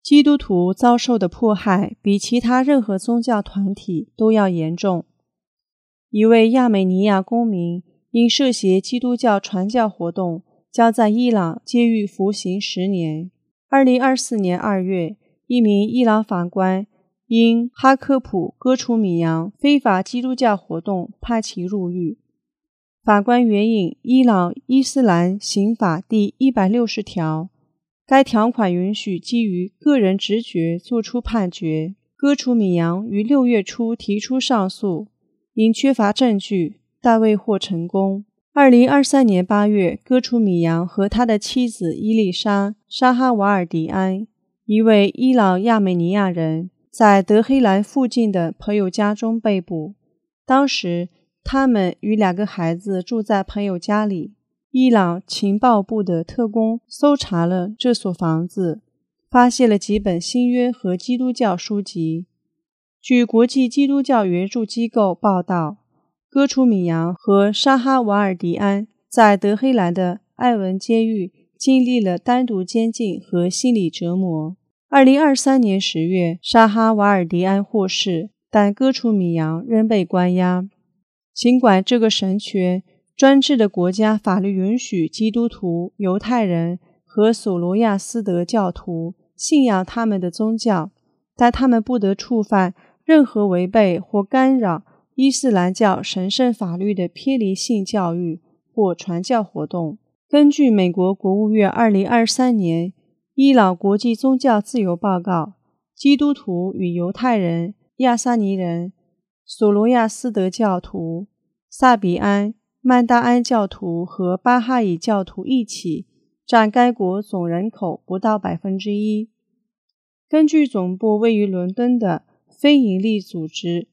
基督徒遭受的迫害比其他任何宗教团体都要严重。一位亚美尼亚公民因涉嫌基督教传教活动，将在伊朗监狱服刑10年。2024年2月，一名伊朗法官因哈科普哥楚米扬非法基督教活动判其入狱。法官援引伊朗伊斯兰刑法第160条，该条款允许基于个人直觉作出判决。哥楚米扬于6月初提出上诉，因缺乏证据，但未获成功。2023年8月，哥楚米扬和他的妻子伊丽莎·沙哈瓦尔迪安，一位伊朗亚美尼亚人，在德黑兰附近的朋友家中被捕。当时他们与2个孩子住在朋友家里。伊朗情报部的特工搜查了这所房子，发现了几本新约和基督教书籍。据国际基督教援助机构报道，哥楚米扬和沙哈瓦尔迪安在德黑兰的艾文监狱经历了单独监禁和心理折磨。2023年10月，沙哈瓦尔迪安获释，但哥楚米扬仍被关押。尽管这个神权专制的国家法律允许基督徒、犹太人和索罗亚斯德教徒信仰他们的宗教，但他们不得触犯任何违背或干扰伊斯兰教神圣法律的偏离性教育或传教活动。根据美国国务院2023年伊朗国际宗教自由报告，基督徒与犹太人、亚萨尼人、索罗亚斯德教徒、萨比安、曼达安教徒和巴哈伊教徒一起占该国总人口不到 1%。 根据总部位于伦敦的非营利组织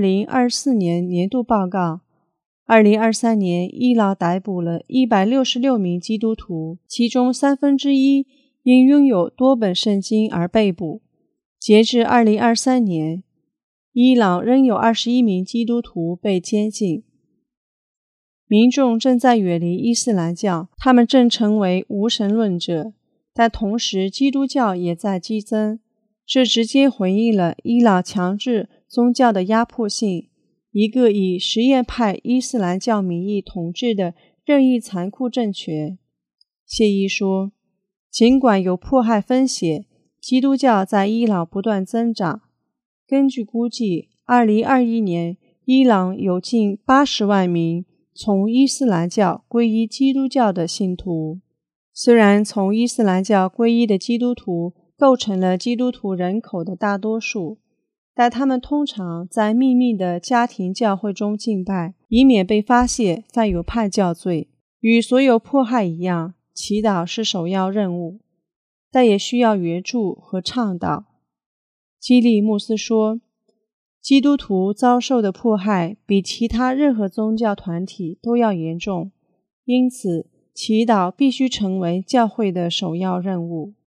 2024年年度报告，2023年伊朗逮捕了166名基督徒，其中1/3因拥有多本圣经而被捕。截至2023年，伊朗仍有21名基督徒被监禁。民众正在远离伊斯兰教，他们正成为无神论者，但同时基督教也在激增。这直接回应了伊朗强制宗教的压迫性，一个以什叶派伊斯兰教名义统治的任意残酷政权。谢伊说，尽管有迫害风险，基督教在伊朗不断增长。根据估计，2021年伊朗有近80万名从伊斯兰教皈依基督教的信徒。虽然从伊斯兰教皈依的基督徒构成了基督徒人口的大多数，但他们通常在秘密的家庭教会中敬拜，以免被发现犯有叛教罪。与所有迫害一样，祈祷是首要任务，但也需要援助和倡导。基利穆斯说，基督徒遭受的迫害比其他任何宗教团体都要严重，因此祈祷必须成为教会的首要任务。